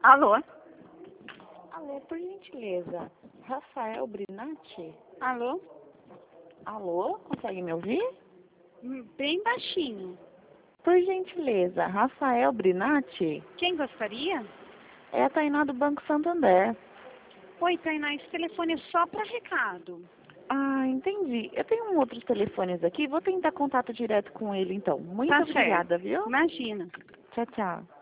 Alô? Alô, por gentileza, Rafael Brinatti? Alô? Alô, consegue me ouvir? Bem baixinho. Por gentileza, Rafael Brinatti? Quem gostaria? É a Tainá do Banco Santander. Oi, Tainá, esse telefone é só para recado. Ah, entendi. Eu tenho outros telefones aqui, vou tentar contato direto com ele então. Muito Tá obrigada, certo. viu? Imagina. Tchau, tchau.